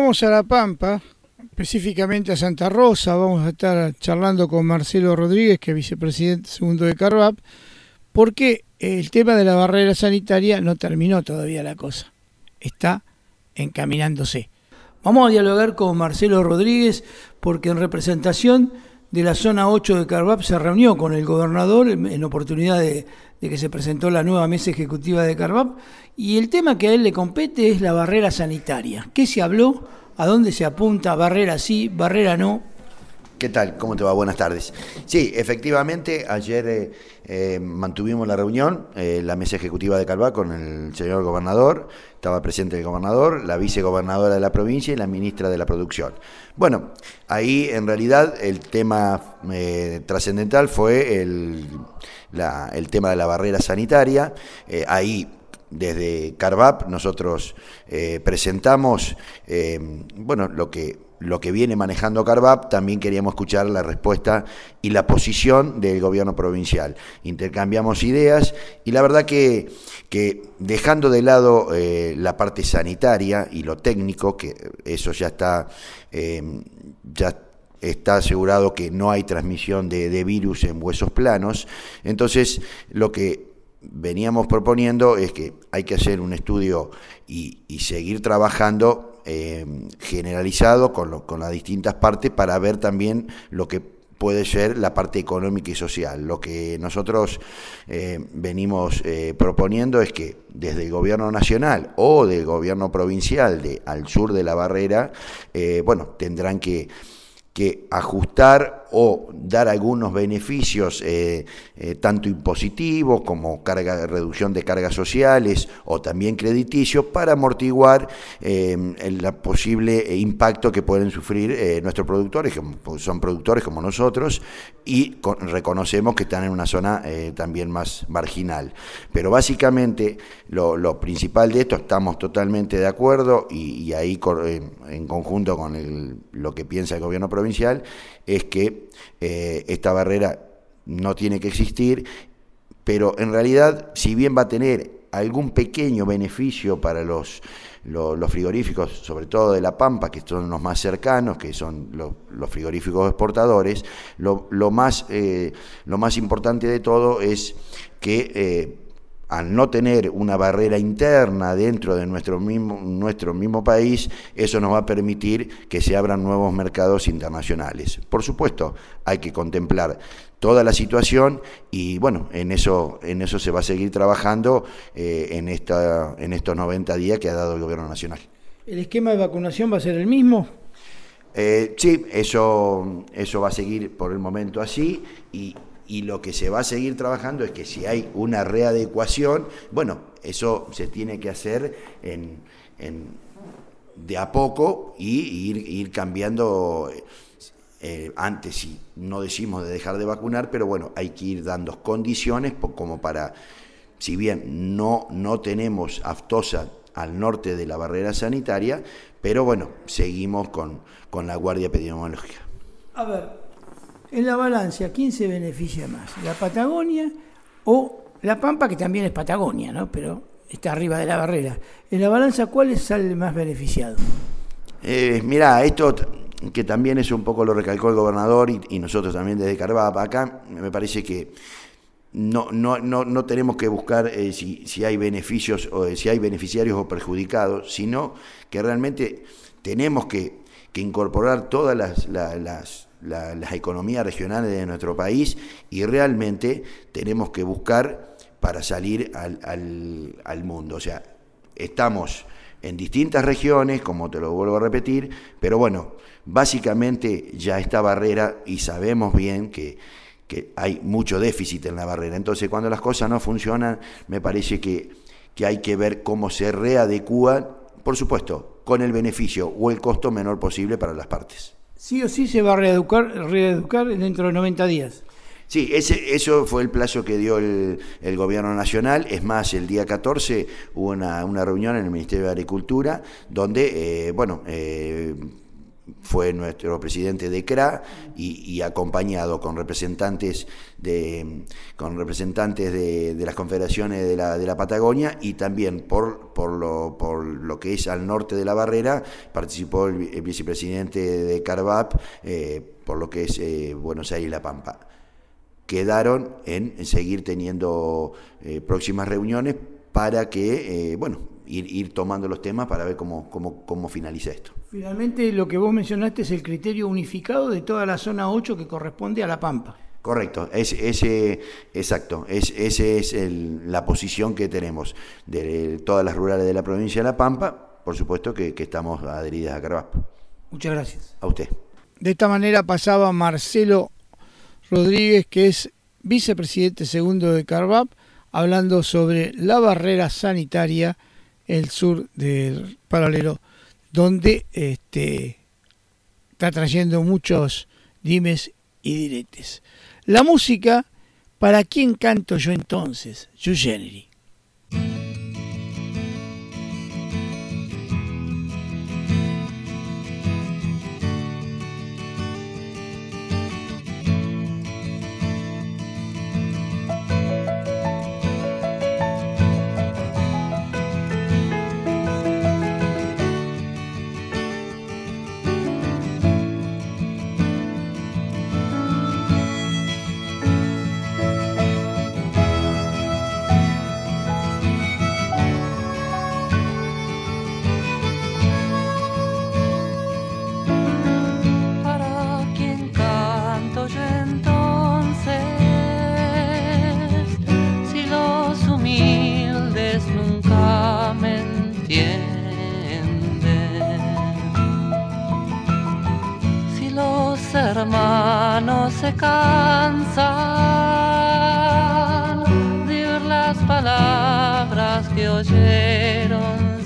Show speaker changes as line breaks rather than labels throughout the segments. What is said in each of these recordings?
vamos a La Pampa, específicamente a Santa Rosa. Vamos a estar charlando con Marcelo Rodríguez, que es vicepresidente segundo de CARVAP, porque el tema de la barrera sanitaria no terminó todavía la cosa, está encaminándose. Vamos a dialogar con Marcelo Rodríguez porque en representación de la zona 8 de CARVAP se reunió con el gobernador en oportunidad de que se presentó la nueva mesa ejecutiva de CARVAP, y el tema que a él le compete es la barrera sanitaria. ¿Qué se habló? ¿A dónde se apunta? ¿Barrera sí? ¿Barrera no?
¿Qué tal? ¿Cómo te va? Buenas tardes. Sí, efectivamente, ayer mantuvimos la reunión, la mesa ejecutiva de CARVAP con el señor gobernador, estaba presente el gobernador, la vicegobernadora de la provincia y la ministra de la Producción. Bueno, ahí en realidad el tema trascendental fue el tema de la barrera sanitaria. Ahí desde CARVAP nosotros presentamos lo que viene manejando CARVAP. También queríamos escuchar la respuesta y la posición del gobierno provincial. Intercambiamos ideas y la verdad que dejando de lado la parte sanitaria y lo técnico, que eso ya está asegurado que no hay transmisión de virus en huesos planos. Entonces, lo que veníamos proponiendo es que hay que hacer un estudio y seguir trabajando generalizado con las distintas partes para ver también lo que puede ser la parte económica y social. Lo que nosotros venimos proponiendo es que desde el gobierno nacional o del gobierno provincial al sur de la barrera, tendrán que ajustar o dar algunos beneficios, tanto impositivos como reducción de cargas sociales o también crediticios, para amortiguar el posible impacto que pueden sufrir nuestros productores, que son productores como nosotros, y reconocemos que están en una zona también más marginal. Pero básicamente lo principal de esto, estamos totalmente de acuerdo, y ahí en conjunto con lo que piensa el gobierno provincial, es que esta barrera no tiene que existir, pero en realidad, si bien va a tener algún pequeño beneficio para los frigoríficos, sobre todo de La Pampa, que son los más cercanos, que son los frigoríficos exportadores, lo más importante de todo es que al no tener una barrera interna dentro de nuestro mismo país, eso nos va a permitir que se abran nuevos mercados internacionales. Por supuesto, hay que contemplar toda la situación y bueno, en eso se va a seguir trabajando en estos 90 días que ha dado el gobierno nacional.
¿El esquema de vacunación va a ser el mismo?
Sí, eso va a seguir por el momento así, y lo que se va a seguir trabajando es que si hay una readecuación, eso se tiene que hacer de a poco y ir cambiando. Antes sí, no decimos de dejar de vacunar, pero hay que ir dando condiciones como para, si bien no tenemos aftosa al norte de la barrera sanitaria, pero seguimos con la guardia epidemiológica.
A ver, en la balanza, ¿quién se beneficia más? ¿La Patagonia o La Pampa, que también es Patagonia, ¿no? Pero está arriba de la barrera? En la balanza, ¿cuál sale más beneficiado?
Mirá, esto que también es un poco lo recalcó el gobernador y nosotros también desde CARVAP. Acá me parece que no tenemos que buscar si hay beneficios o si hay beneficiarios o perjudicados, sino que realmente tenemos que incorporar todas las economías regionales de nuestro país, y realmente tenemos que buscar para salir al mundo. O sea, estamos en distintas regiones, como te lo vuelvo a repetir, pero básicamente ya esta barrera, y sabemos bien que hay mucho déficit en la barrera. Entonces, cuando las cosas no funcionan, me parece que hay que ver cómo se readecúa, por supuesto, con el beneficio o el costo menor posible para las partes.
Sí o sí se va a reeducar dentro de 90 días.
Sí, eso fue el plazo que dio el gobierno nacional. Es más, el día 14 hubo una reunión en el Ministerio de Agricultura donde, fue nuestro presidente de CRA y acompañado con representantes de las confederaciones de la Patagonia, y también por por lo que es al norte de la barrera, participó el vicepresidente de CARVAP, por lo que es Buenos Aires y La Pampa. Quedaron en seguir teniendo próximas reuniones para que, ir tomando los temas para ver cómo finaliza esto.
Finalmente, lo que vos mencionaste es el criterio unificado de toda la zona 8 que corresponde a La Pampa.
Correcto, exacto, esa es la posición que tenemos de todas las rurales de la provincia de La Pampa, por supuesto que estamos adheridas a CARVAP.
Muchas gracias.
A usted.
De esta manera pasaba Marcelo Rodríguez, que es vicepresidente segundo de CARVAP, hablando sobre la barrera sanitaria, el sur del paralelo, donde está trayendo muchos dimes y diretes. La música, ¿para quién canto yo entonces? Eugeneri.
Hermanos se cansan de oír las palabras que oyeron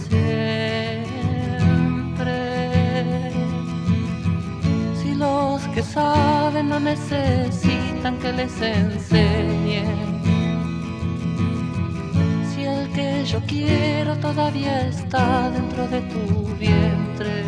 siempre. Si los que saben no necesitan que les enseñen, si el que yo quiero todavía está dentro de tu vientre.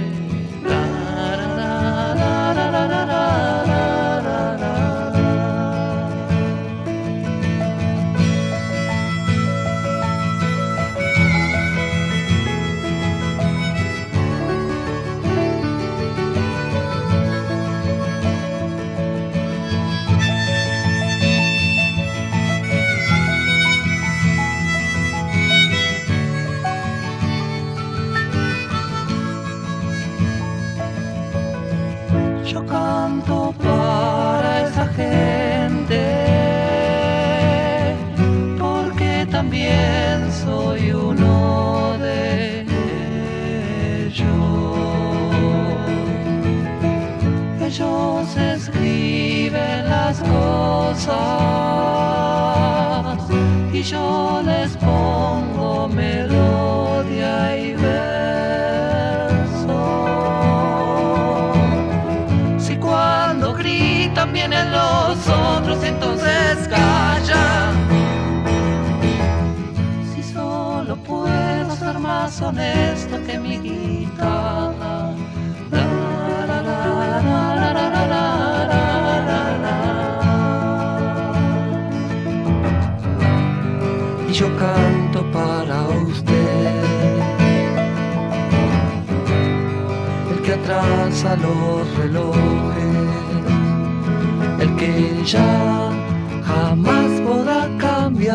Yo canto para esa gente, porque también soy uno de ellos. Ellos escriben las cosas y yo les pongo melodía y verso. Gritan vienen los otros, entonces calla. Si solo puedo ser más honesto que mi guitarra. Y yo canto para usted, el que atrasa los relojes, el que ya jamás podrá cambiar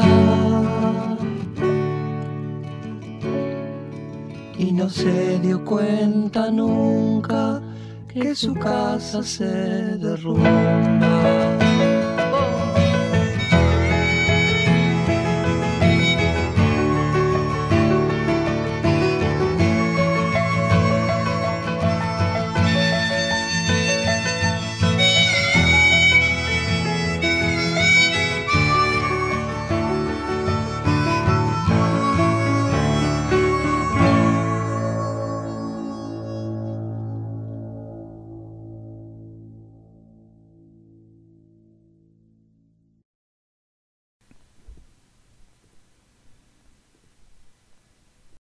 y no se dio cuenta nunca que su casa se derrumba.